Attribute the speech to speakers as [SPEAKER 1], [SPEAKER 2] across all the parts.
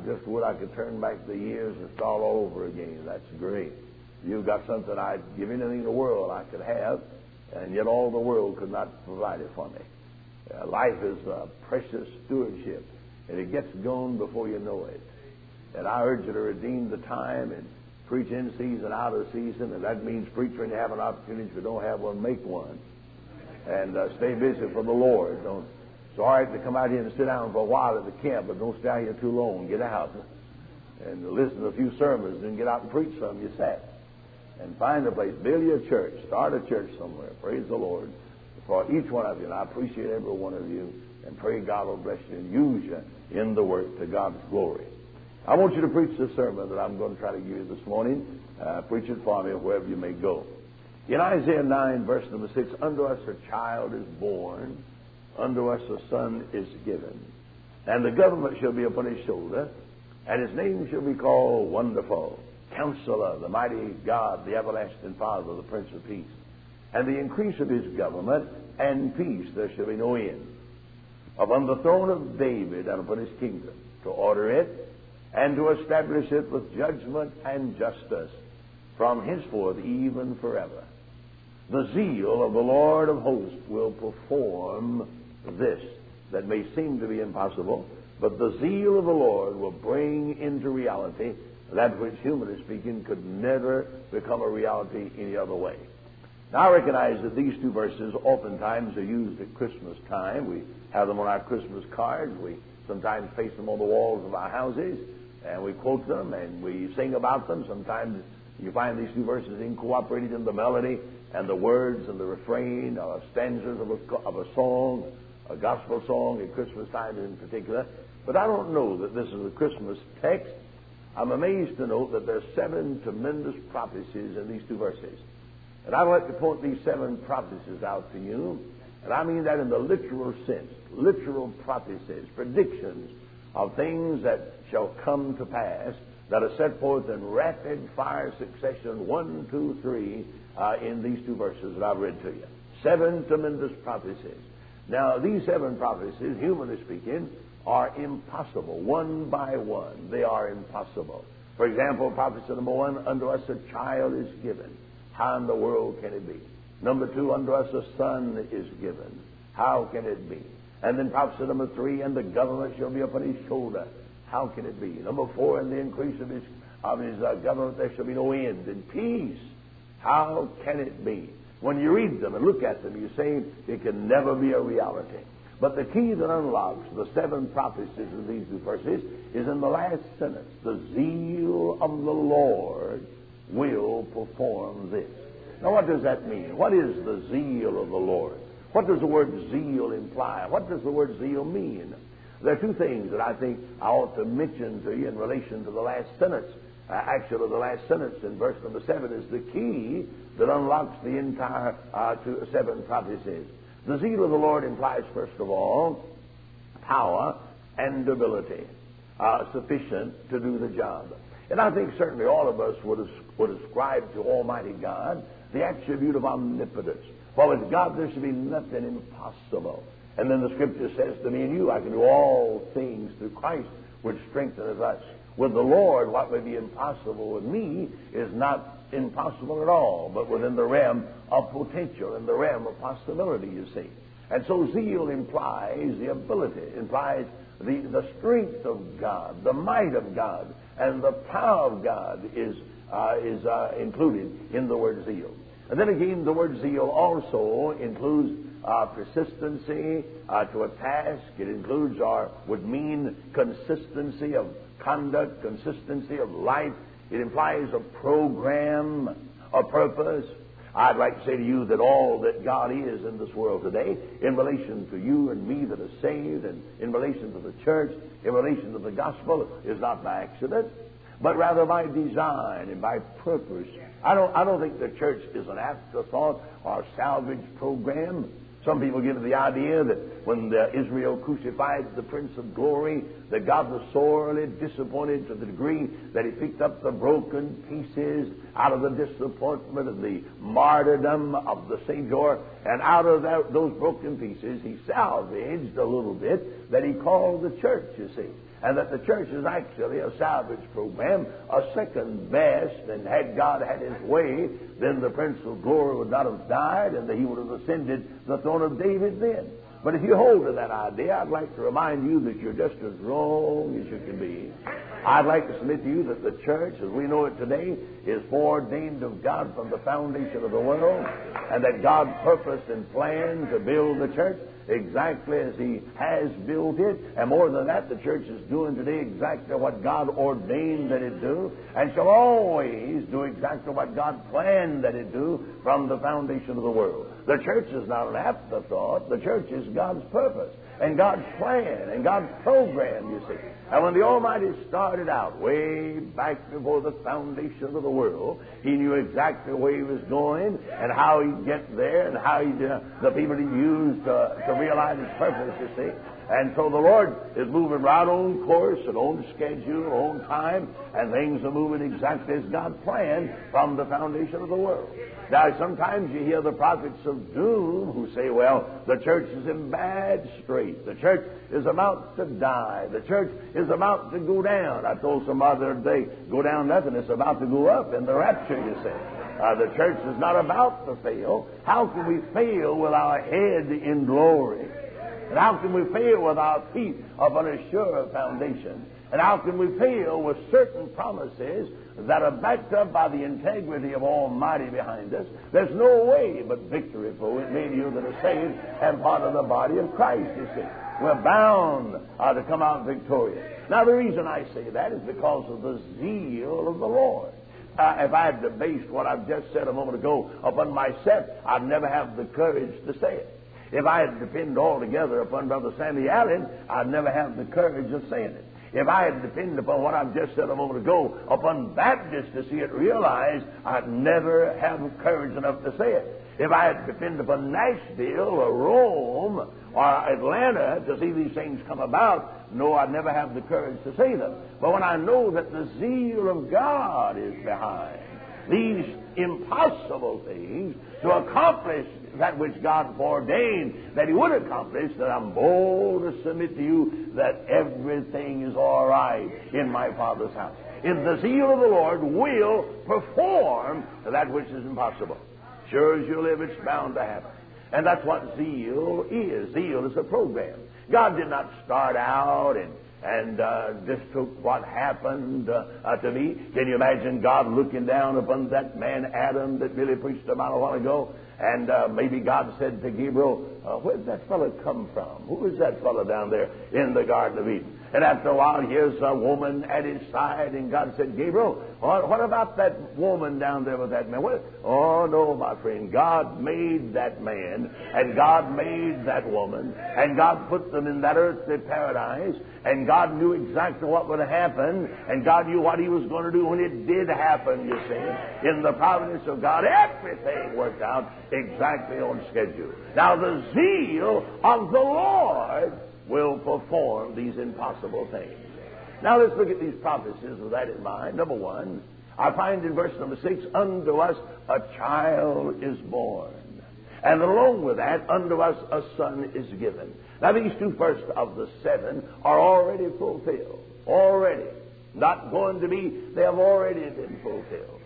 [SPEAKER 1] just would I could turn back the years and start all over again. That's great. You've got something I'd give anything in the world I could have, and yet all the world could not provide it for me. Life is a precious stewardship, and it gets gone before you know it. And I urge you to redeem the time and preach in season, out of season, and that means preach when you have an opportunity. If you don't have one, make one. And stay busy for the Lord. It's all right to come out here and sit down for a while at the camp, but don't stay out here too long. Get out and listen to a few sermons, and get out and preach some. You sat. And find a place. Build your church. Start a church somewhere. Praise the Lord for each one of you. And I appreciate every one of you. And pray God will bless you and use you in the work to God's glory. I want you to preach the sermon that I'm going to try to give you this morning. Preach it for me wherever you may go. In Isaiah 9, verse number 6, unto us a child is born, unto us a son is given, and the government shall be upon his shoulder, and his name shall be called Wonderful, Counselor, the Mighty God, the Everlasting Father, the Prince of Peace. And the increase of his government and peace there shall be no end, upon the throne of David and upon his kingdom, to order it and to establish it with judgment and justice from henceforth even forever. The zeal of the Lord of hosts will perform this that may seem to be impossible, but the zeal of the Lord will bring into reality that which, humanly speaking, could never become a reality any other way. Now, I recognize that these two verses oftentimes are used at Christmas time. We have them on our Christmas cards. We sometimes paste them on the walls of our houses, and we quote them, and we sing about them. Sometimes you find these two verses incorporated in the melody and the words and the refrain of stanzas of a song, a gospel song at Christmas time in particular. But I don't know that this is a Christmas text. I'm amazed to note that there are 7 tremendous prophecies in these two verses. And I'd like to point these 7 prophecies out to you. And I mean that in the literal sense. Literal prophecies, predictions of things that shall come to pass that are set forth in rapid fire succession, 1, 2, 3, in these two verses that I've read to you. 7 tremendous prophecies. Now, these 7 prophecies, humanly speaking, are impossible. One by one, they are impossible. For example, prophecy number 1, unto us a child is given. How in the world can it be? Number 2, unto us a son is given. How can it be? And then prophecy number 3, and the government shall be upon his shoulder. How can it be? Number 4, in the increase of his government there shall be no end. And peace. How can it be? When you read them and look at them, you say it can never be a reality. But the key that unlocks the 7 prophecies of these two verses is in the last sentence. The zeal of the Lord will perform this. Now, what does that mean? What is the zeal of the Lord? What does the word zeal imply? What does the word zeal mean? There are 2 things that I think I ought to mention to you in relation to the last sentence. Actually, the last sentence in verse number 7 is the key that unlocks the entire 7 prophecies. The zeal of the Lord implies, first of all, power and ability, sufficient to do the job. And I think certainly all of us would ascribe to Almighty God the attribute of omnipotence. For with God there should be nothing impossible. And then the Scripture says to me and you, I can do all things through Christ, which strengtheneth us. With the Lord, what may be impossible with me is not impossible at all, but within the realm of potential, in the realm of possibility, you see. And so zeal implies the ability, implies the strength of God, the might of God, and the power of God is included in the word zeal. And then again, the word zeal also includes persistency to a task. It includes or would mean consistency of conduct, consistency of life. It implies a program, a purpose. I'd like to say to you that all that God is in this world today, in relation to you and me that are saved, and in relation to the church, in relation to the gospel, is not by accident, but rather by design and by purpose. I don't think the church is an afterthought or a salvage program. Some people give the idea that when Israel crucified the Prince of Glory, that God was sorely disappointed to the degree that he picked up the broken pieces out of the disappointment of the martyrdom of the Savior, and out of those broken pieces he salvaged a little bit that he called the church, you see. and that the church is actually a salvage program, a second best, and had God had His way, then the Prince of Glory would not have died, and He would have ascended the throne of David then. But if you hold to that idea, I'd like to remind you that you're just as wrong as you can be. I'd like to submit to you that the church, as we know it today, is foreordained of God from the foundation of the world, and that God purposed and planned to build the church exactly as He has built it. And more than that, the church is doing today exactly what God ordained that it do, and shall always do exactly what God planned that it do from the foundation of the world. The church is not an afterthought. The church is God's purpose and God's plan and God's program, you see. And when the Almighty started out way back before the foundation of the world, He knew exactly where He was going and how He'd get there and how the people He'd use to realize His purpose, you see. And so the Lord is moving right on course and on schedule, on time, and things are moving exactly as God planned from the foundation of the world. Now, sometimes you hear the prophets of doom who say, well, the church is in bad strait. The church is about to die. The church is about to go down. I told somebody the other day, go down nothing, it's about to go up in the rapture, you say. The church is not about to fail. How can we fail with our head in glory? And how can we fail with our feet upon a sure foundation? And how can we fail with certain promises that are backed up by the integrity of Almighty behind us? There's no way but victory for it, many of you that are saved and part of the body of Christ, you see. We're bound to come out victorious. Now, the reason I say that is because of the zeal of the Lord. If I had to base what I've just said a moment ago upon myself, I'd never have the courage to say it. If I had to depend altogether upon Brother Sandy Allen, I'd never have the courage of saying it. If I had to depend upon what I've just said a moment ago upon Baptists to see it realized, I'd never have courage enough to say it. If I had to depend upon Nashville or Rome or Atlanta to see these things come about, no, I'd never have the courage to say them. But when I know that the zeal of God is behind these impossible things to accomplish that which God foreordained that He would accomplish, that I'm bold to submit to you that everything is all right in my Father's house. In the zeal of the Lord will perform that which is impossible. Sure as you live, it's bound to happen. And that's what zeal is. Zeal is a program. God did not start out and just took what happened to me. Can you imagine God looking down upon that man Adam that Billy preached about a while ago? And maybe God said to Gabriel, where did that fellow come from? Who is that fellow down there in the Garden of Eden? And after a while, here's a woman at his side, and God said, Gabriel, what about that woman down there with that man? Oh, no, my friend. God made that man, and God made that woman, and God put them in that earthly paradise, and God knew exactly what would happen, and God knew what He was going to do when it did happen, you see. In the providence of God, everything worked out exactly on schedule. Now, the zeal of the Lord will perform these impossible things. Now let's look at these prophecies with that in mind. Number one, I find in verse number 6, unto us a child is born. And along with that, unto us a son is given. Now these two first of the 7 are already fulfilled. Already. Not going to be, they have already been fulfilled.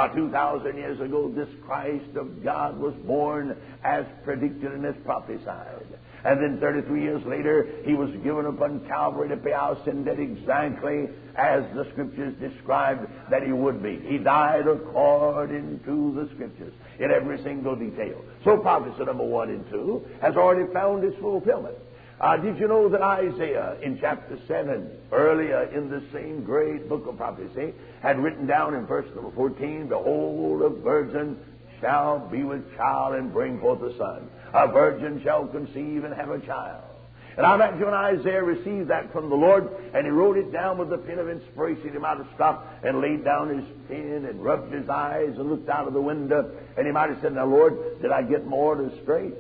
[SPEAKER 1] 2,000 years ago, this Christ of God was born as predicted and as prophesied. And then 33 years later, He was given upon Calvary to pay our sin debt exactly as the Scriptures described that He would be. He died according to the Scriptures in every single detail. So prophecy number 1 and 2 has already found its fulfillment. Did you know that Isaiah in chapter 7, earlier in the same great book of prophecy, had written down in verse number 14, behold, a virgin shall be with child and bring forth a son. A virgin shall conceive and have a child. And I imagine when Isaiah received that from the Lord, and he wrote it down with the pen of inspiration, he might have stopped and laid down his pen and rubbed his eyes and looked out of the window, and he might have said, now, Lord, did I get more to straight?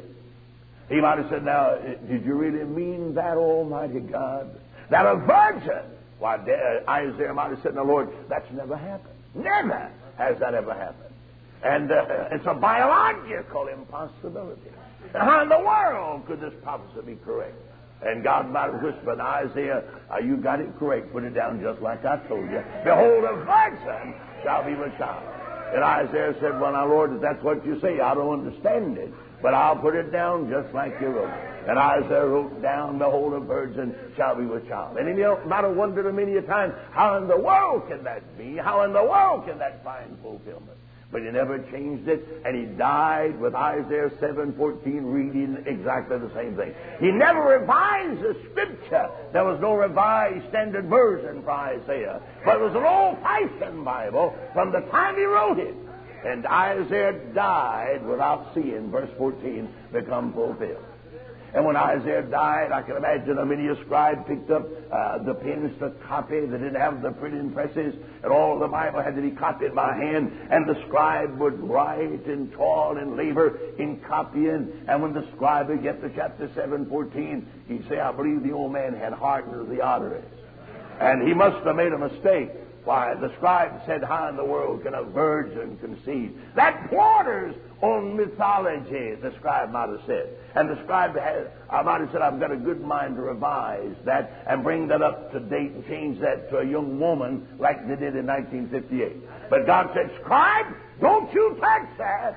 [SPEAKER 1] He might have said, now, did you really mean that, Almighty God? That a virgin? Why, Isaiah might have said, now, Lord, that's never happened. Never has that ever happened. And it's a biological impossibility. And how in the world could this prophecy be correct? And God might have whispered, Isaiah, you got it correct. Put it down just like I told you. Behold, a virgin shall be with child. And Isaiah said, well, now, Lord, if that's what you say, I don't understand it. But I'll put it down just like you wrote. And Isaiah wrote down, behold, a virgin shall be with child. And he might have wondered many a time, how in the world can that be? How in the world can that find fulfillment? But he never changed it, and he died with Isaiah 7:14 reading exactly the same thing. He never revised the Scripture. There was no revised standard version for Isaiah, but it was an old-fashioned Bible from the time he wrote it. And Isaiah died without seeing verse 14 become fulfilled. And when Isaiah died, I can imagine how many a scribe picked up the pens to copy. They didn't have the printing presses, and all the Bible had to be copied by hand. And the scribe would write and toil and labor in copying. And when the scribe would get to chapter 7:14, he'd say, I believe the old man had hardened the arteries. And he must have made a mistake. Why, the scribe said, how in the world can a virgin conceive? That borders on mythology, the scribe might have said. And the scribe might have said, I've got a good mind to revise that and bring that up to date and change that to a young woman like they did in 1958. But God said, scribe, don't you touch that.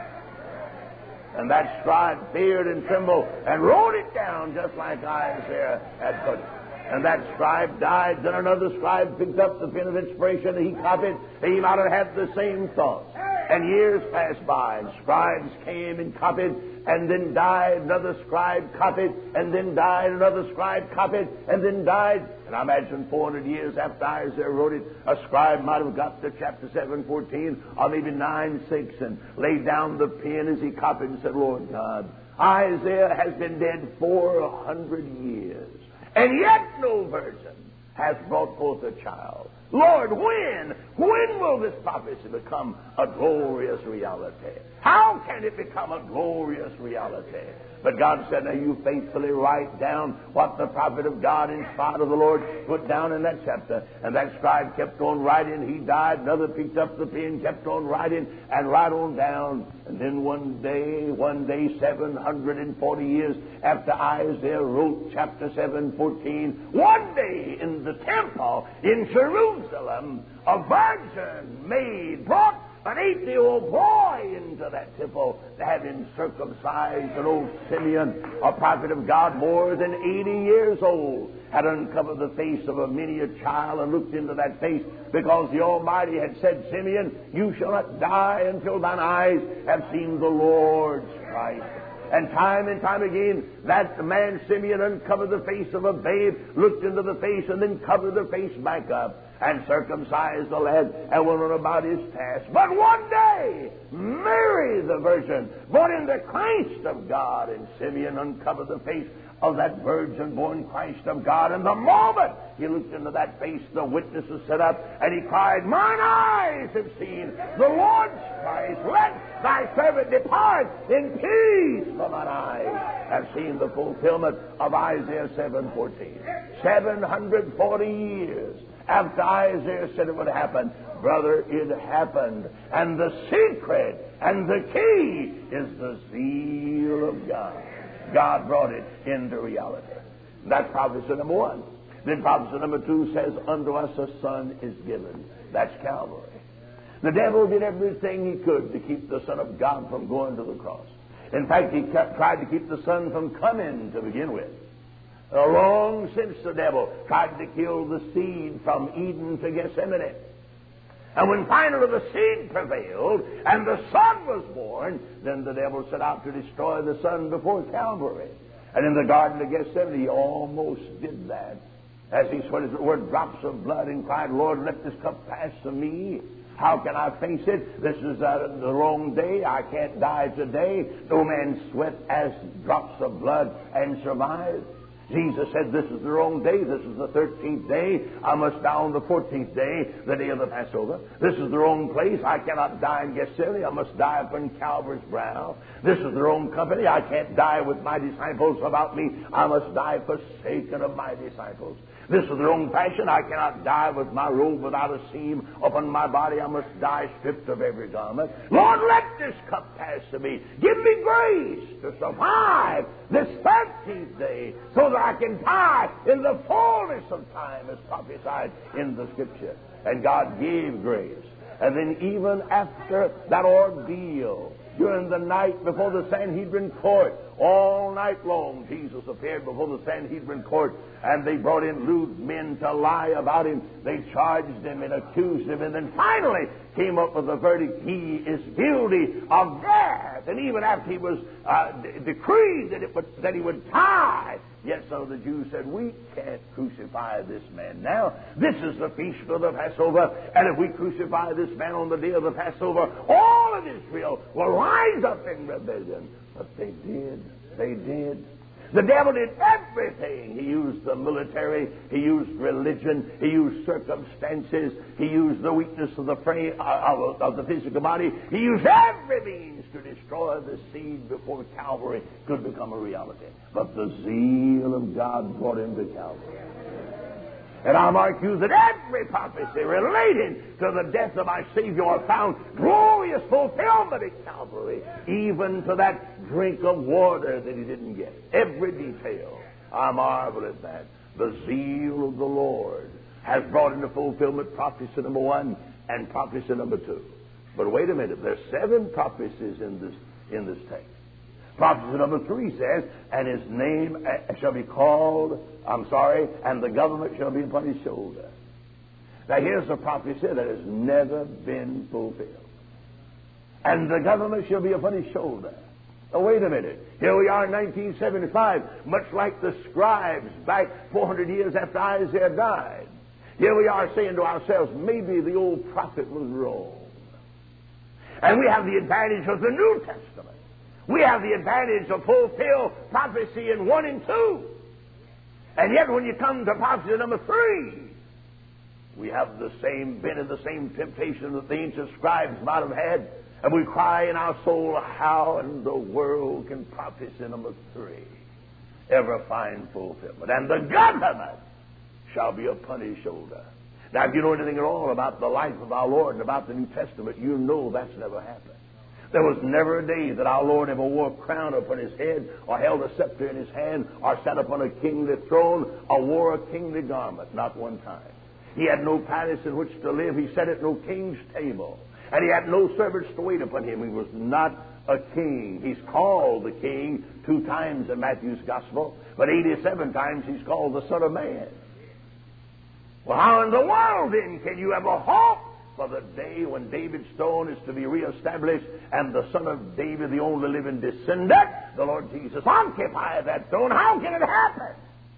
[SPEAKER 1] And that scribe feared and trembled and wrote it down just like Isaiah had put it. And that scribe died. Then another scribe picked up the pen of inspiration and he copied. He might have had the same thoughts. And years passed by, and scribes came and copied, and then died. Another scribe copied, and then died. Another scribe copied, and then died. And I imagine 400 years after Isaiah wrote it, a scribe might have got to chapter 7:14, or maybe 9:6, and laid down the pen as he copied and said, Lord God, Isaiah has been dead 400 years. And yet no virgin has brought forth a child. Lord, when will this prophecy become a glorious reality? How can it become a glorious reality? But God said, now you faithfully write down what the prophet of God, inspired of the Lord, put down in that chapter. And that scribe kept on writing. He died. Another picked up the pen, kept on writing, and right on down. And then one day, 740 years after Isaiah wrote chapter 7:14, one day in the temple in Jerusalem, a virgin maid brought an 8-year-old boy into that temple, having circumcised an old Simeon, a prophet of God more than 80 years old, had uncovered the face of a many a child and looked into that face, because the Almighty had said, Simeon, you shall not die until thine eyes have seen the Lord's Christ. And time again, that man Simeon uncovered the face of a babe, looked into the face, and then covered the face back up, and circumcised the lad, and went on about his task. But one day, Mary the Virgin brought in the Christ of God, and Simeon uncovered the face of that virgin-born Christ of God. And the moment he looked into that face, the witnesses set up, and he cried, mine eyes have seen the Lord's Christ. Let thy servant depart in peace, for mine eyes have seen the fulfillment of Isaiah 7:14. 740 years after Isaiah said it would happen, brother, it happened. And the secret and the key is the zeal of God. God brought it into reality. That's prophecy number 1. Then prophecy number 2 says, unto us a son is given. That's Calvary. The devil did everything he could to keep the Son of God from going to the cross. In fact, he tried to keep the Son from coming to begin with. Long since the devil tried to kill the seed from Eden to Gethsemane. And when finally the seed prevailed and the Son was born, then the devil set out to destroy the Son before Calvary. And in the Garden of Gethsemane, he almost did that. As he sweated the word drops of blood and cried, Lord, let this cup pass from me. How can I face it? This is the wrong day. I can't die today. No man sweat as drops of blood and survive. Jesus said, this is the wrong day. This is the 13th day. I must die on the 14th day, the day of the Passover. This is the wrong place. I cannot die in Gethsemane. I must die upon Calvary's brow. This is the wrong company. I can't die with my disciples about me. I must die forsaken of my disciples. This is the wrong fashion. I cannot die with my robe without a seam upon my body. I must die stripped of every garment. Lord, let this cup pass to me. Give me grace to survive this 13th day so that I can die in the fullness of time as prophesied in the Scripture. And God gave grace. And then even after that ordeal, during the night before the Sanhedrin court, all night long Jesus appeared before the Sanhedrin court, and they brought in lewd men to lie about him. They charged him and accused him, and then finally came up with the verdict: he is guilty of death. And even after he was decreed that he would die, yet some of the Jews said, we can't crucify this man now. This is the feast of the Passover, and if we crucify this man on the day of the Passover, all of Israel will rise up in rebellion. But they did. They did. The devil did everything. He used the military. He used religion. He used circumstances. He used the weakness of the frame of the physical body. He used every means to destroy the seed before Calvary could become a reality. But the zeal of God brought him to Calvary. And I'll mark you that every prophecy relating to the death of my Savior found glorious fulfillment at Calvary, even to that drink of water that he didn't get. Every detail. I marvel at that. The zeal of the Lord has brought into fulfillment prophecy number 1 and prophecy number 2. But wait a minute. There's 7 prophecies in this text. Prophecy number 3 says, and his name shall be called, and the government shall be upon his shoulder. Now here's a prophecy that has never been fulfilled. And the government shall be upon his shoulder. Now wait a minute. Here we are in 1975, much like the scribes back 400 years after Isaiah died. Here we are saying to ourselves, maybe the old prophet was wrong. And we have the advantage of the New Testament. We have the advantage of fulfilled prophecy in 1 and 2. And yet when you come to prophecy number 3, we have the same been in the same temptation that the ancient scribes might have had. And we cry in our soul, how in the world can prophecy number 3 ever find fulfillment? And the government shall be upon his shoulder. Now, if you know anything at all about the life of our Lord and about the New Testament, you know that's never happened. There was never a day that our Lord ever wore a crown upon his head, or held a scepter in his hand, or sat upon a kingly throne, or wore a kingly garment. Not one time. He had no palace in which to live. He sat at no king's table. And he had no servants to wait upon him. He was not a king. He's called the king 2 times in Matthew's gospel, but 87 times he's called the Son of Man. Well, how in the world then can you ever hope for the day when David's throne is to be reestablished and the Son of David, the only living descendant, the Lord Jesus, occupy that throne? How can it happen?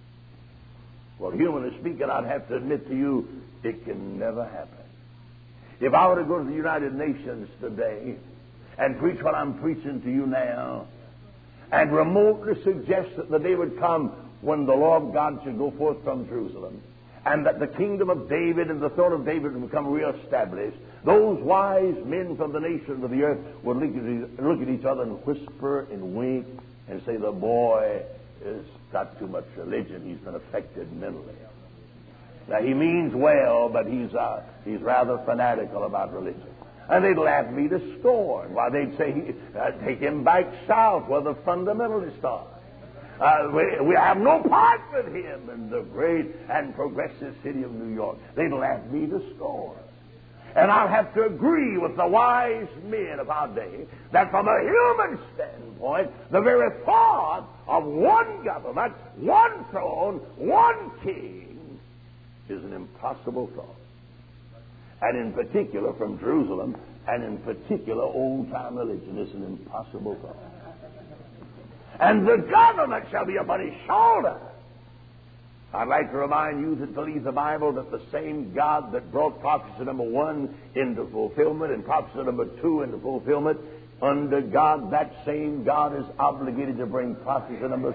[SPEAKER 1] Well, humanly speaking, I'd have to admit to you, it can never happen. If I were to go to the United Nations today and preach what I'm preaching to you now, and remotely suggest that the day would come when the law of God should go forth from Jerusalem, and that the kingdom of David and the throne of David would become reestablished, those wise men from the nations of the earth would look at each other and whisper and wink and say, the boy has got too much religion. He's been affected mentally. Now, he means well, but he's rather fanatical about religion. And they'd laugh me to scorn. Why, they'd say, take him back south where the fundamentalists are. We have no part with him in the great and progressive city of New York. They'd laugh me to scorn. And I'll have to agree with the wise men of our day that from a human standpoint, the very thought of one government, one throne, one king is an impossible thought. And in particular from Jerusalem, and in particular old-time religion, is an impossible thought. And the government shall be upon his shoulder. I'd like to remind you that believe the Bible that the same God that brought prophecy number 1 into fulfillment and prophecy number 2 into fulfillment, under God, that same God is obligated to bring prophecy number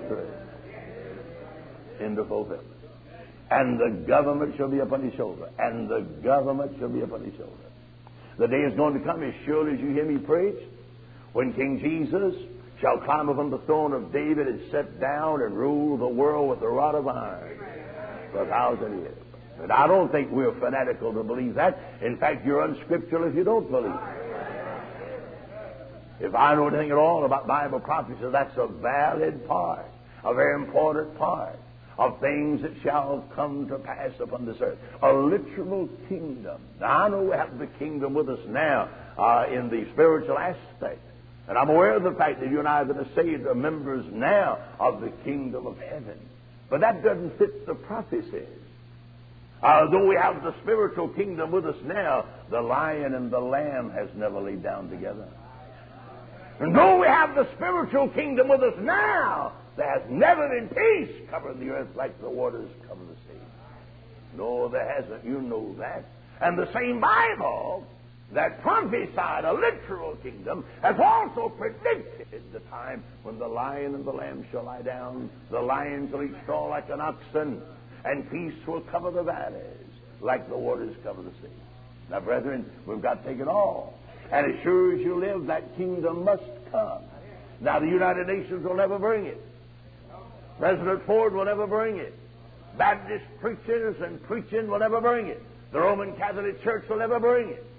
[SPEAKER 1] 3 into fulfillment. And the government shall be upon his shoulder. And the government shall be upon his shoulder. The day is going to come, as surely as you hear me preach, when King Jesus shall climb upon the throne of David and sit down and rule the world with a rod of iron for 1,000 years. And I don't think we're fanatical to believe that. In fact, you're unscriptural if you don't believe it. If I know anything at all about Bible prophecy, that's a valid part, a very important part. of things that shall come to pass upon this earth. A literal kingdom. Now, I know we have the kingdom with us now in the spiritual aspect. And I'm aware of the fact that you and I that are saved are members now of the kingdom of heaven. But that doesn't fit the prophecies. Though we have the spiritual kingdom with us now, the lion and the lamb has never laid down together. And though we have the spiritual kingdom with us now, there has never been peace covering the earth like the waters cover the sea. No, there hasn't. You know that. And the same Bible that prophesied a literal kingdom has also predicted the time when the lion and the lamb shall lie down, the lion shall eat straw like an oxen, and peace will cover the valleys like the waters cover the sea. Now, brethren, we've got to take it all. And as sure as you live, that kingdom must come. Now, the United Nations will never bring it. President Ford will never bring it. Baptist preachers and preaching will never bring it. The Roman Catholic Church will never bring it.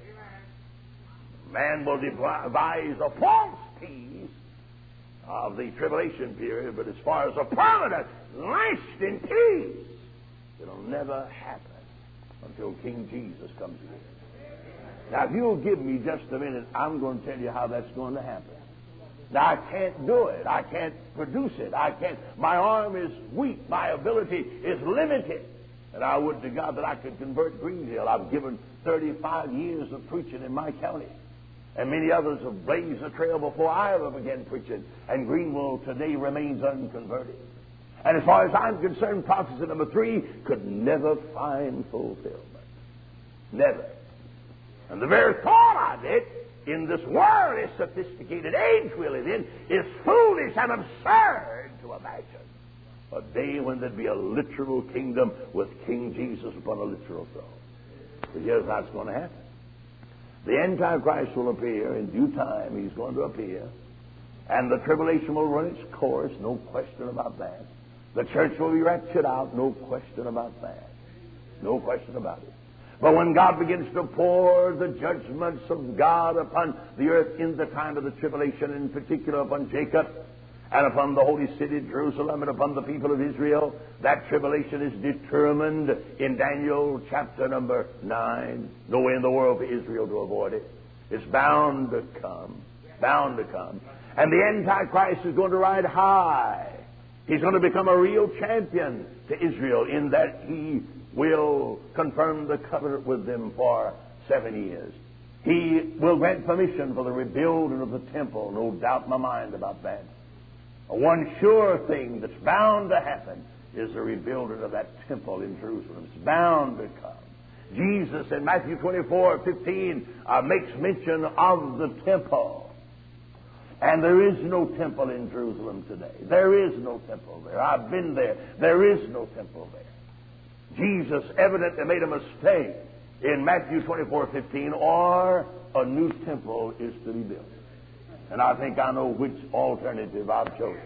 [SPEAKER 1] Man will devise a false peace of the tribulation period, but as far as a permanent, lasting peace, it'll never happen until King Jesus comes again. Now, if you'll give me just a minute, I'm going to tell you how that's going to happen. Now, I can't do it. I can't produce it. I can't. My arm is weak. My ability is limited. And I would to God that I could convert Greenville. I've given 35 years of preaching in my county. And many others have blazed the trail before I ever began preaching. And Greenville today remains unconverted. And as far as I'm concerned, prophecy number 3 could never find fulfillment. Never. And the very thought of it in this worldly, sophisticated age we live in is foolish and absurd to imagine. A day when there'd be a literal kingdom with King Jesus upon a literal throne. But here's how it's going to happen. The Antichrist will appear in due time. He's going to appear. And the tribulation will run its course. No question about that. The church will be raptured out. No question about that. No question about it. But when God begins to pour the judgments of God upon the earth in the time of the tribulation, in particular upon Jacob, and upon the holy city, Jerusalem, and upon the people of Israel, that tribulation is determined in Daniel chapter number 9. No way in the world for Israel to avoid it. It's bound to come. Bound to come. And the Antichrist is going to ride high. He's going to become a real champion to Israel in that he will confirm the covenant with them for 7 years. He will grant permission for the rebuilding of the temple. No doubt in my mind about that. One sure thing that's bound to happen is the rebuilding of that temple in Jerusalem. It's bound to come. Jesus in Matthew 24:15 makes mention of the temple. And there is no temple in Jerusalem today. There is no temple there. I've been there. There is no temple there. Jesus evidently made a mistake in Matthew 24:15, or a new temple is to be built. And I think I know which alternative I've chosen.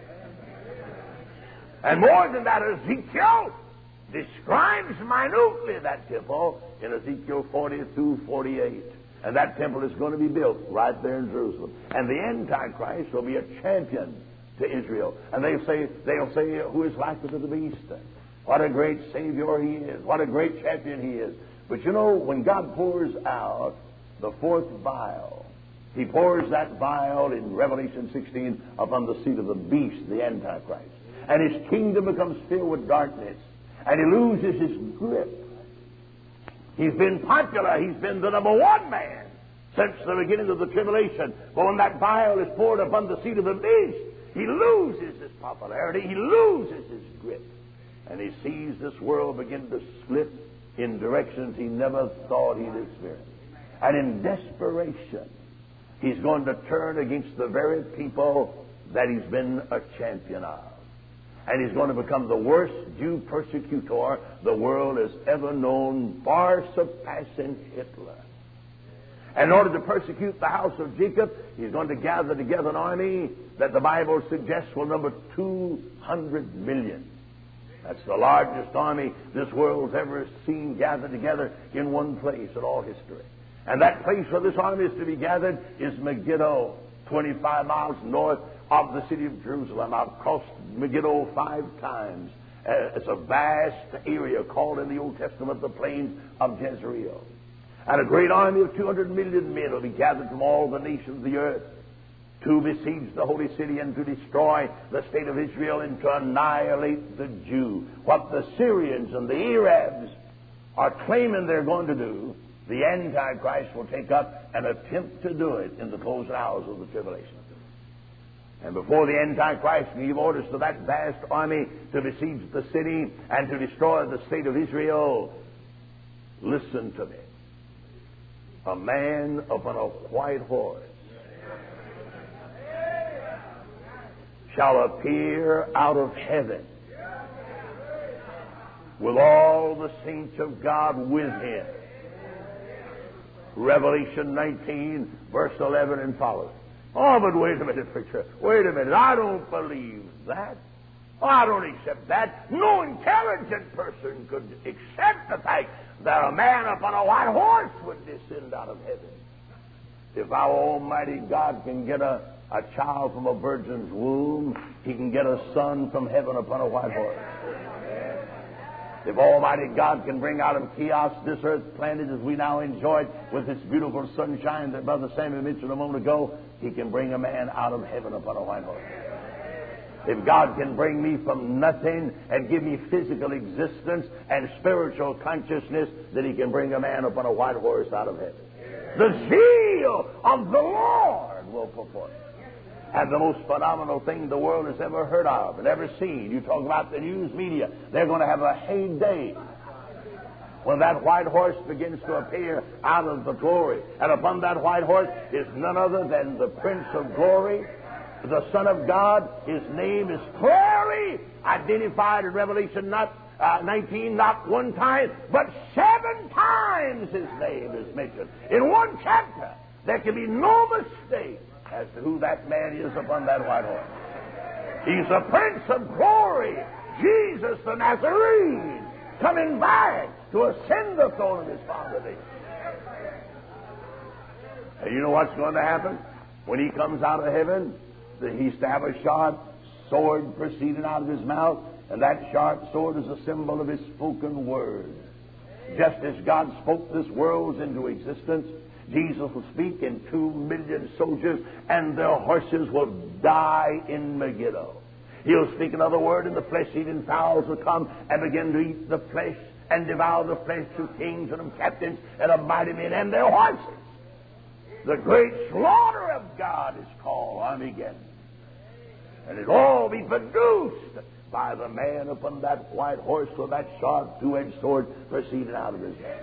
[SPEAKER 1] And more than that, Ezekiel describes minutely that temple in Ezekiel 40-48. And that temple is going to be built right there in Jerusalem. And the Antichrist will be a champion to Israel. And they'll say, who is like unto the beast? What a great Savior he is. What a great champion he is. But you know, when God pours out the 4th vial, he pours that vial in Revelation 16 upon the seat of the beast, the Antichrist. And his kingdom becomes filled with darkness. And he loses his grip. He's been popular. He's been the number 1 man since the beginning of the tribulation. But when that vial is poured upon the seat of the beast, he loses his popularity. He loses his grip. And he sees this world begin to slip in directions he never thought he'd experience. And in desperation, he's going to turn against the very people that he's been a champion of. And he's going to become the worst Jew persecutor the world has ever known, far surpassing Hitler. And in order to persecute the house of Jacob, he's going to gather together an army that the Bible suggests will number 200 million. That's the largest army this world's ever seen gathered together in one place in all history. And that place where this army is to be gathered is Megiddo, 25 miles north of the city of Jerusalem. I've crossed Megiddo 5 times. It's a vast area called in the Old Testament the plains of Jezreel. And a great army of 200 million men will be gathered from all the nations of the earth to besiege the holy city and to destroy the state of Israel and to annihilate the Jew. What the Syrians and the Arabs are claiming they're going to do, the Antichrist will take up and attempt to do it in the closing hours of the tribulation. And before the Antichrist can give orders to that vast army to besiege the city and to destroy the state of Israel, listen to me. A man upon a white horse shall appear out of heaven with all the saints of God with him. Revelation 19, verse 11 and following. Oh, but wait a minute, preacher. Wait a minute. I don't believe that. I don't accept that. No intelligent person could accept the fact that a man upon a white horse would descend out of heaven. If our Almighty God can get a child from a virgin's womb, he can get a son from heaven upon a white horse. If Almighty God can bring out of chaos this earth planet as we now enjoy it with its beautiful sunshine that Brother Samuel mentioned a moment ago, he can bring a man out of heaven upon a white horse. If God can bring me from nothing and give me physical existence and spiritual consciousness, then he can bring a man upon a white horse out of heaven. The zeal of the Lord will perform it. And the most phenomenal thing the world has ever heard of and ever seen. You talk about the news media. They're going to have a heyday when that white horse begins to appear out of the glory. And upon that white horse is none other than the Prince of Glory, the Son of God. His name is clearly identified in Revelation 19, not one time, but 7 times his name is mentioned. In one chapter, there can be no mistake as to who that man is upon that white horse. He's the Prince of Glory, Jesus the Nazarene, coming back to ascend the throne of his Father David. And you know what's going to happen? When he comes out of heaven, he's to have a sharp sword proceeding out of his mouth, and that sharp sword is a symbol of his spoken word. Just as God spoke this world into existence, Jesus will speak, and 2 million soldiers and their horses will die in Megiddo. He'll speak another word, and the flesh-eating fowls will come and begin to eat the flesh and devour the flesh of kings and of captains and of mighty men and their horses. The great slaughter of God is called Armageddon. And it'll all be produced by the man upon that white horse with that sharp 2-edged sword proceeding out of his hand.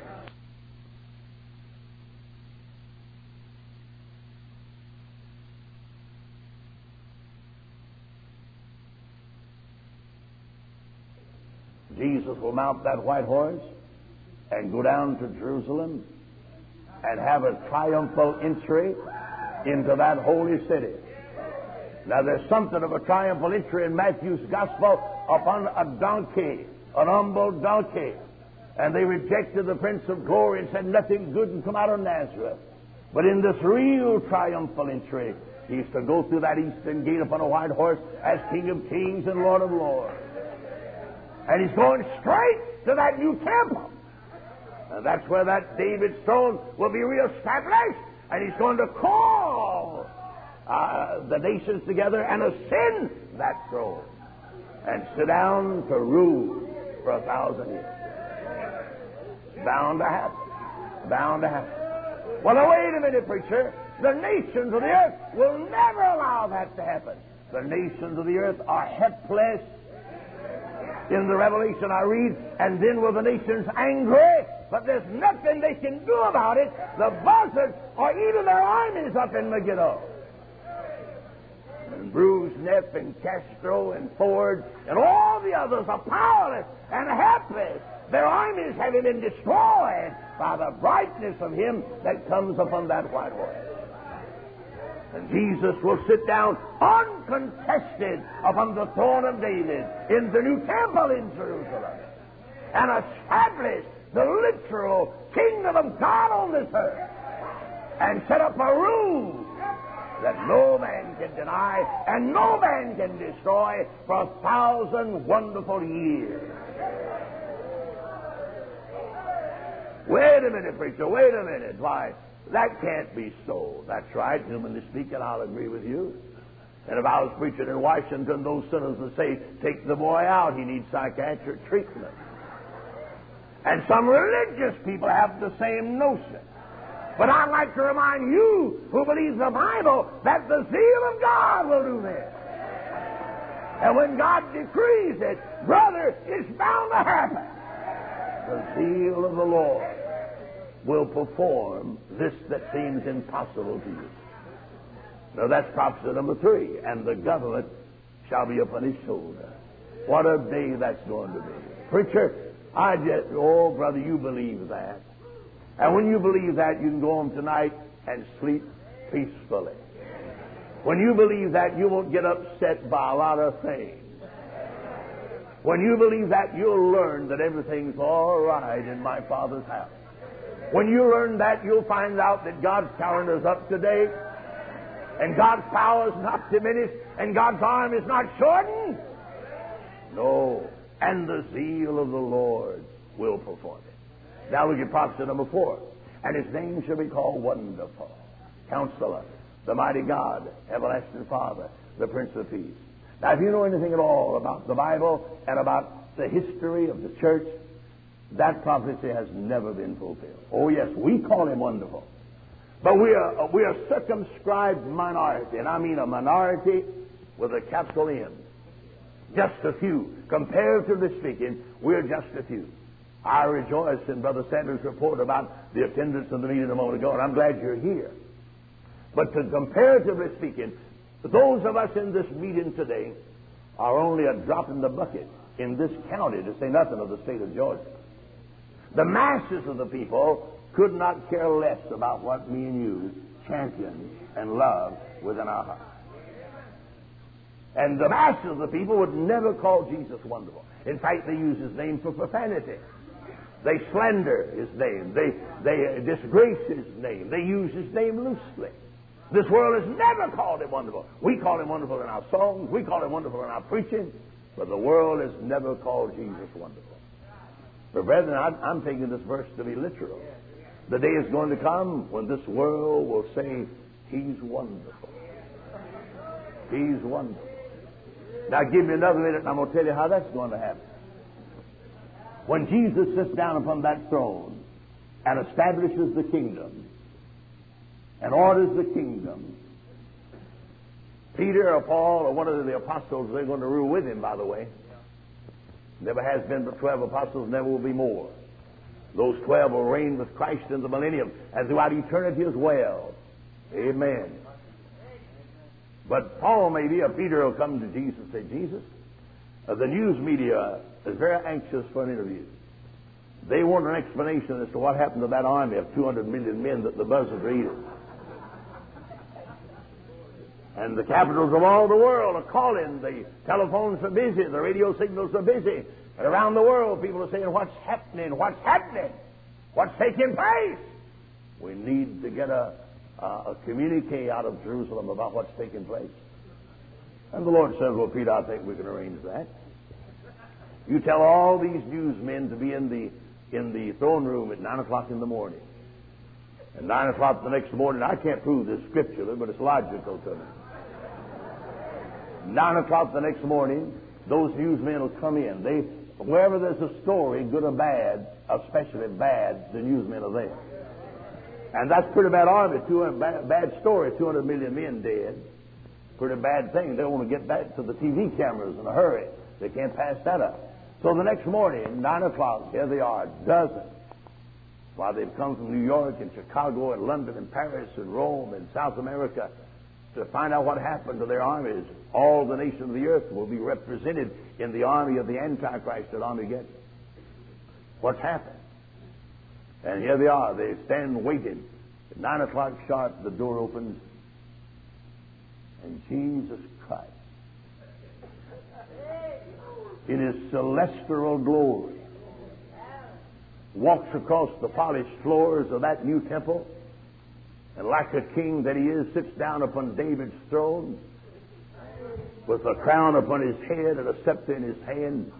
[SPEAKER 1] Jesus will mount that white horse and go down to Jerusalem and have a triumphal entry into that holy city. Now, there's something of a triumphal entry in Matthew's Gospel upon a donkey, an humble donkey. And they rejected the Prince of Glory and said nothing good can come out of Nazareth. But in this real triumphal entry, he's to go through that eastern gate upon a white horse as King of Kings and Lord of Lords. And he's going straight to that new temple. And that's where that David's throne will be reestablished. And he's going to call the nations together and ascend that throne and sit down to rule for 1,000 years. Bound to happen. Bound to happen. Well, now, wait a minute, preacher. The nations of the earth will never allow that to happen. The nations of the earth are helpless. In the Revelation I read, and then were the nations angry, but there's nothing they can do about it. The buzzards or even their armies up in Megiddo. And Brezhnev and Castro and Ford and all the others are powerless and helpless. Their armies having been destroyed by the brightness of him that comes upon that white horse. And Jesus will sit down uncontested upon the throne of David in the new temple in Jerusalem and establish the literal kingdom of God on this earth and set up a rule that no man can deny and no man can destroy for 1,000 wonderful years. Wait a minute, preacher, wait a minute. Why, that can't be so. That's right, humanly speaking, I'll agree with you. And if I was preaching in Washington, those sinners would say, take the boy out, he needs psychiatric treatment. And some religious people have the same notion. But I'd like to remind you who believes the Bible that the zeal of God will do this. And when God decrees it, brother, it's bound to happen. The zeal of the Lord will perform this that seems impossible to you. Now that's prophecy number 3. And the government shall be upon his shoulder. What a day that's going to be. Preacher, oh brother, you believe that. And when you believe that, you can go home tonight and sleep peacefully. When you believe that, you won't get upset by a lot of things. When you believe that, you'll learn that everything's all right in my Father's house. When you learn that, you'll find out that God's calendar's up to date, and God's power is not diminished, and God's arm is not shortened. No. And the zeal of the Lord will perform it. Now look at prophecy number 4. And his name shall be called Wonderful, Counselor, the Mighty God, Everlasting Father, the Prince of Peace. Now, if you know anything at all about the Bible and about the history of the church, that prophecy has never been fulfilled. Oh, yes, we call him Wonderful. But we are a circumscribed minority, and I mean a minority with a capital N. Just a few. Comparatively speaking, we're just a few. I rejoice in Brother Sanders' report about the attendance of the meeting a moment ago, and I'm glad you're here. But comparatively speaking, those of us in this meeting today are only a drop in the bucket in this county, to say nothing of the state of Georgia. The masses of the people could not care less about what me and you champion and love within our hearts. And the masses of the people would never call Jesus wonderful. In fact, they use his name for profanity. They slander his name. They disgrace his name. They use his name loosely. This world has never called him wonderful. We call him wonderful in our songs. We call him wonderful in our preaching. But the world has never called Jesus wonderful. But brethren, I'm taking this verse to be literal. The day is going to come when this world will say, he's wonderful. He's wonderful. Now give me another minute and I'm going to tell you how that's going to happen. When Jesus sits down upon that throne and establishes the kingdom and orders the kingdom, Peter or Paul or one of the apostles, they're going to rule with him, by the way. Never has been but 12 apostles, never will be more. Those 12 will reign with Christ in the millennium and throughout eternity as well. Amen. But Paul maybe or Peter will come to Jesus and say, Jesus, the news media is very anxious for an interview. They want an explanation as to what happened to that army of 200 million men that the buzzards are eating. And the capitals of all the world are calling. The telephones are busy. The radio signals are busy. And around the world, people are saying, what's happening? What's happening? What's taking place? We need to get a communique out of Jerusalem about what's taking place. And the Lord says, well, Peter, I think we can arrange that. You tell all these newsmen to be in the throne room at 9 o'clock in the morning. At 9 o'clock the next morning, I can't prove this scripturally, but it's logical to me. 9 o'clock the next morning, those newsmen will come in. Wherever there's a story, good or bad, especially bad, the newsmen are there. And that's a pretty bad army, bad story, 200 million men dead. Pretty bad thing. They want to get back to the TV cameras in a hurry. They can't pass that up. So the next morning, 9 o'clock, here they are, dozens. While they've come from New York and Chicago and London and Paris and Rome and South America to find out what happened to their armies. All the nations of the earth will be represented in the army of the Antichrist at Armageddon. What's happened? And here they are. They stand waiting. At 9 o'clock sharp, the door opens, and Jesus Christ, in his celestial glory, walks across the polished floors of that new temple and like a king that he is, sits down upon David's throne with a crown upon his head and a scepter in his hand.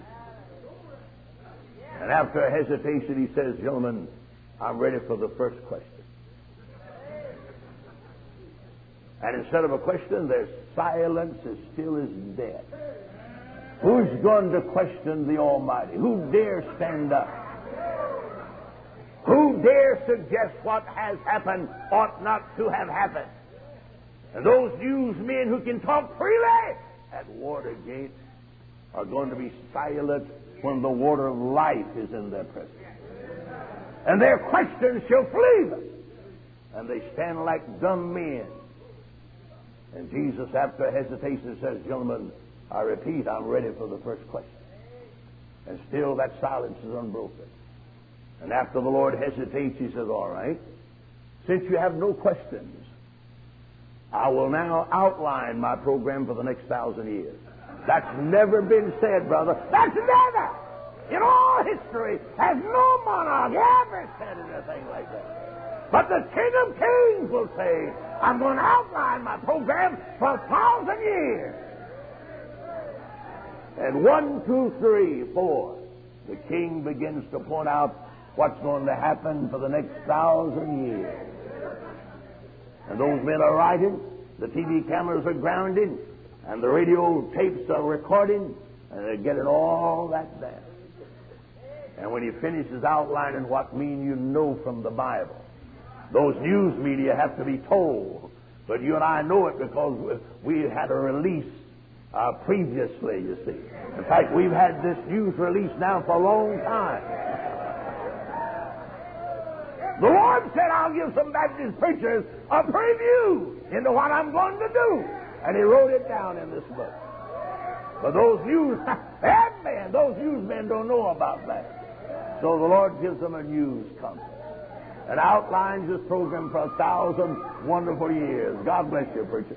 [SPEAKER 1] And after a hesitation, he says, gentlemen, I'm ready for the first question. And instead of a question, there's silence as still as death. Who's going to question the Almighty? Who dare stand up? Who dare suggest what has happened ought not to have happened? And those newsmen who can talk freely at Watergate are going to be silent when the water of life is in their presence. And their questions shall flee them. And they stand like dumb men. And Jesus, after hesitation, says, gentlemen, I repeat, I'm ready for the first question. And still that silence is unbroken. And after the Lord hesitates, he says, all right, since you have no questions, I will now outline my program for the next 1,000 years. That's never been said, brother. That's never, in all history, has no monarch ever said anything like that. But the King of Kings will say, I'm going to outline my program for 1,000 years. And 1, 2, 3, 4, the king begins to point out what's going to happen for the next 1,000 years. And those men are writing, the TV cameras are grounding, and the radio tapes are recording, and they're getting all that down. And when he finishes outlining what mean you know from the Bible, those news media have to be told. But you and I know it because we had a release previously, you see. In fact, we've had this news release now for a long time. The Lord said, I'll give some Baptist preachers a preview into what I'm going to do. And he wrote it down in this book. But those newsmen don't know about that. So the Lord gives them a news conference and outlines this program for 1,000 wonderful years. God bless you, preacher.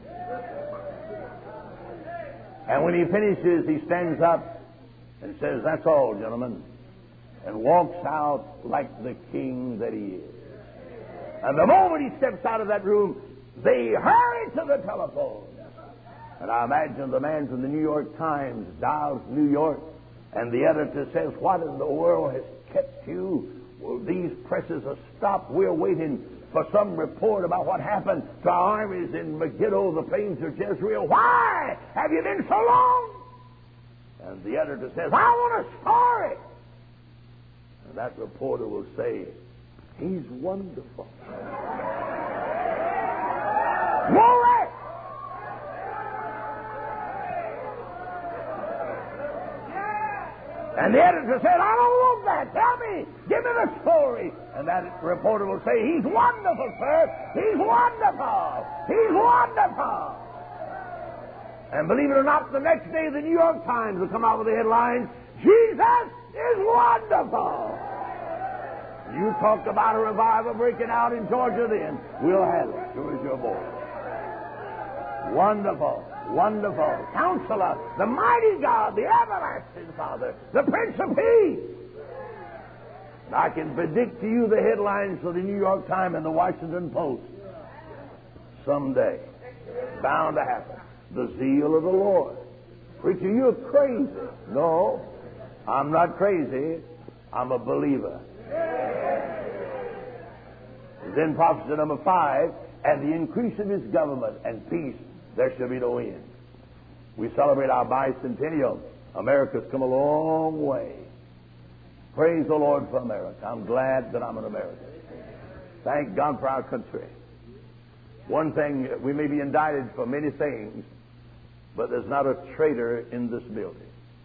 [SPEAKER 1] And when he finishes, he stands up and says, that's all, gentlemen, and walks out like the king that he is. And the moment he steps out of that room, they hurry to the telephone. And I imagine the man from the New York Times dials New York, and the editor says, what in the world has kept you? Well, these presses are stopped. We're waiting for some report about what happened to our armies in Megiddo, the plains of Jezreel. Why have you been so long? And the editor says, I want a story. And that reporter will say, he's wonderful. Glory! And the editor said, I don't want that. Tell me. Give me the story. And that reporter will say, he's wonderful, sir. He's wonderful. He's wonderful. And believe it or not, the next day the New York Times will come out with the headline, Jesus is wonderful. You talk about a revival breaking out in Georgia then. We'll have it. Sure as your boy. Wonderful. Wonderful. Counselor, the mighty God, the everlasting Father, the Prince of Peace. And I can predict to you the headlines for the New York Times and the Washington Post. Someday. Bound to happen. The zeal of the Lord. Preacher, you're crazy. No, I'm not crazy. I'm a believer. Then prophecy number 5, and the increase of his government and peace, there shall be no end. We celebrate our bicentennial. America's come a long way. Praise the Lord for America. I'm glad that I'm an American. Thank God for our country. One thing, we may be indicted for many things, but there's not a traitor in this building.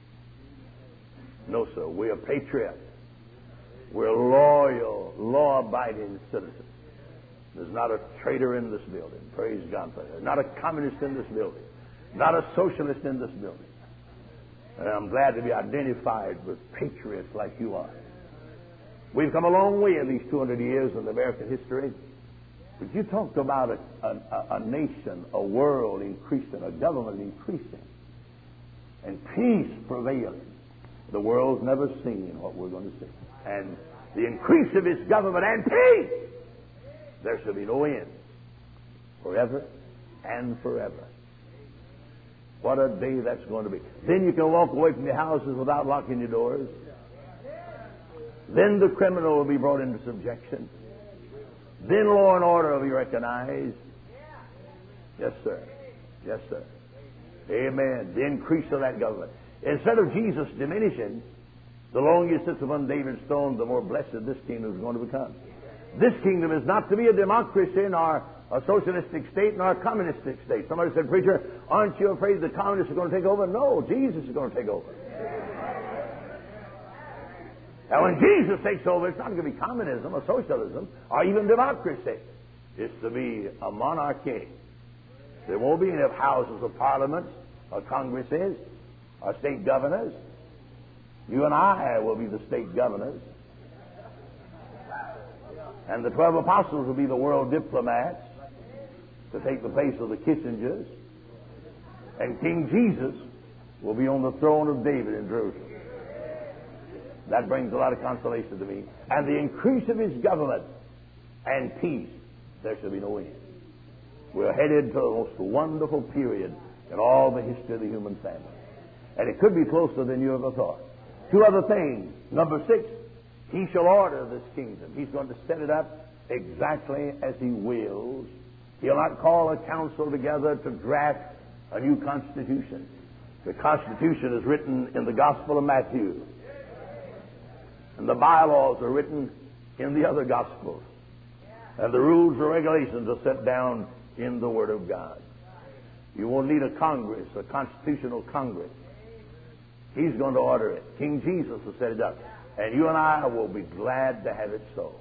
[SPEAKER 1] No, sir. We're patriots. We're loyal, law-abiding citizens. There's not a traitor in this building. Praise God for that. Not a communist in this building. Not a socialist in this building. And I'm glad to be identified with patriots like you are. We've come a long way in these 200 years in American history. But you talked about a nation, a world increasing, a government increasing, and peace prevailing. The world's never seen what we're going to see. And the increase of its government and peace. There shall be no end. Forever and forever. What a day that's going to be. Then you can walk away from your houses without locking your doors. Then the criminal will be brought into subjection. Then law and order will be recognized. Yes, sir. Yes, sir. Amen. The increase of that government. Instead of Jesus diminishing, the longer he sits upon David's throne, the more blessed this kingdom is going to become. This kingdom is not to be a democracy nor a socialistic state nor a communistic state. Somebody said, preacher, aren't you afraid the communists are going to take over? No, Jesus is going to take over. And when Jesus takes over, it's not going to be communism or socialism or even democracy. It's to be a monarchy. There won't be any houses of parliament or congresses or state governors. You and I will be the state governors. And the 12 apostles will be the world diplomats to take the place of the Kissingers. And King Jesus will be on the throne of David in Jerusalem. That brings a lot of consolation to me. And the increase of his government and peace, there shall be no end. We're headed to the most wonderful period in all the history of the human family. And it could be closer than you ever thought. Two other things. Number 6, he shall order this kingdom. He's going to set it up exactly as he wills. He'll not call a council together to draft a new constitution. The Constitution is written in the Gospel of Matthew. And the bylaws are written in the other Gospels. And the rules and regulations are set down in the Word of God. You won't need a Congress, a constitutional Congress. He's going to order it. King Jesus will set it up. And you and I will be glad to have it so.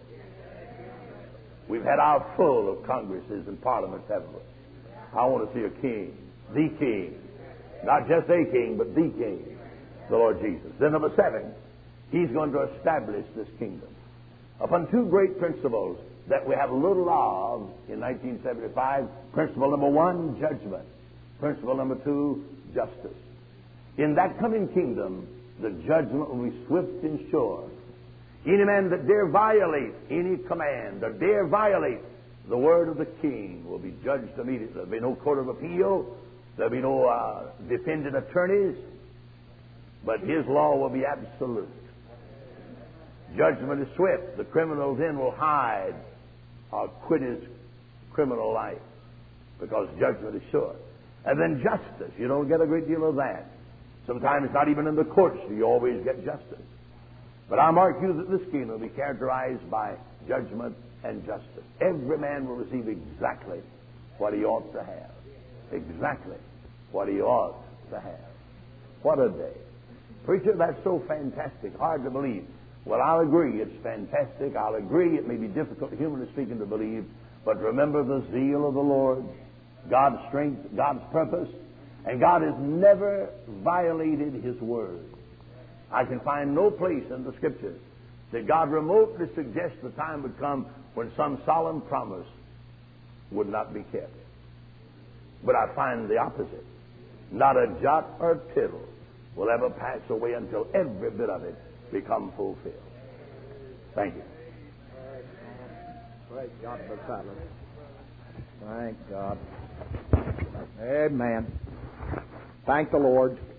[SPEAKER 1] We've had our full of Congresses and Parliaments, haven't we? I want to see a king, the king. Not just a king, but the king, the Lord Jesus. Then number 7, he's going to establish this kingdom upon 2 great principles that we have little of in 1975. Principle number 1, judgment. Principle number 2, justice. In that coming kingdom, the judgment will be swift and sure. Any man that dare violate any command or dare violate the word of the king will be judged immediately. There'll be no court of appeal. There'll be no defendant attorneys. But his law will be absolute. Judgment is swift. The criminal then will hide or quit his criminal life because judgment is sure. And then justice. You don't get a great deal of that. Sometimes not even in the courts do you always get justice. But I mark you that this kingdom will be characterized by judgment and justice. Every man will receive exactly what he ought to have. Exactly what he ought to have. What a day. Preacher, that's so fantastic. Hard to believe. Well, I'll agree it's fantastic. I'll agree it may be difficult, humanly speaking, to believe. But remember the zeal of the Lord, God's strength, God's purpose. And God has never violated His word. I can find no place in the Scriptures that God remotely suggests the time would come when some solemn promise would not be kept. But I find the opposite. Not a jot or tittle will ever pass away until every bit of it become fulfilled. Thank you.
[SPEAKER 2] Praise God for silence. Thank God. Amen. Thank the Lord.